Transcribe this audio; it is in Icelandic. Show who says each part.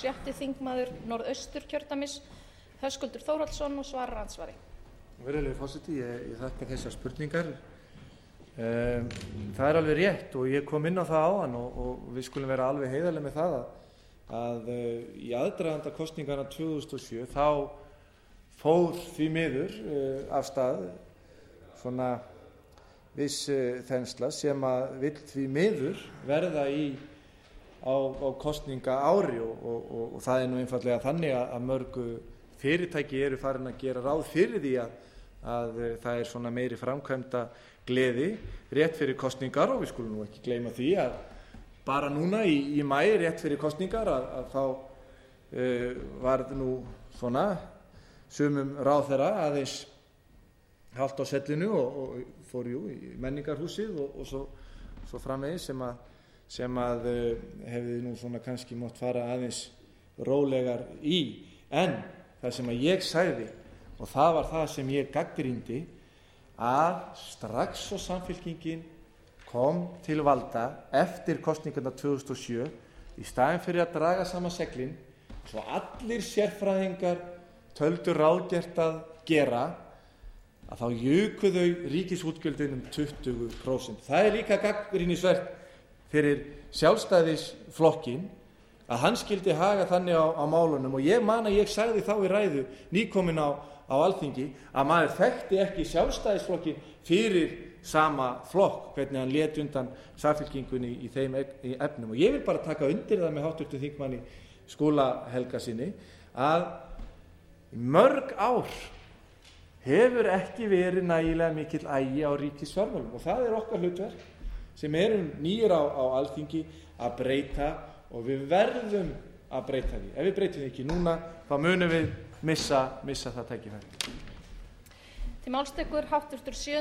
Speaker 1: 6. þingmaður Norðausturkjördæmis, Höskuldur Þórhallsson, og svarar andsvari.
Speaker 2: Virðulegi forseti, ég þakka þessar spurningar. Það alveg rétt og ég kom inn á það áðan og við skulum vera alveg heiðarleg með það að í aðdraganda kosninganna 2007 þá fór því miður af stað svona viss þensla sem að vill því miður verða á kosningaári og það nú einfaldlega þannig að mörg fyrirtæki eru farin að gera ráð fyrir því að það svona meiri framkvæmda gleði rétt fyrir kosningar og við skulum nú ekki gleyma því að bara núna í maí rétt fyrir kosningar að þá varð nú svona sumum ráðherra aðeins halt á sellinu og fór í menningarhúsið og svo framvegis sem að hefði nú svona kannski mátt fara aðeins rólegar í. En það sem að ég sagði og það var það sem ég gagnrýndi að strax og Samfylkingin kom til valda eftir kosningarnar 2007 í staðinn fyrir að draga saman seglin svo allir sérfræðingar töldu ráðgert að gera að þá juku þau ríkisútgjöldin 20%. Það líka gagnrýnisvert fyrir Sjálfstæðisflokkinn að hann skyldi haga þannig á málunum og ég man að ég sagði þá í ræðu nýkomin á Alþingi að maður þekkti ekki Sjálfstæðisflokkinn fyrir sama flokk, hvernig hann lét undan Samfylkingunni í þeim efnum og ég vil bara taka undir það með hv. þingmanni Skúla Helgasyni að mörg ár hefur ekki verið nægilega mikill agi á ríkisfjármálum og það okkar hlutverk sem erum nýir á Alþingi að breyta og við verðum að breyta því. Ef við breytum því ekki núna þá munum við missa það tækifæri.
Speaker 1: Til máls tekur hv. 7.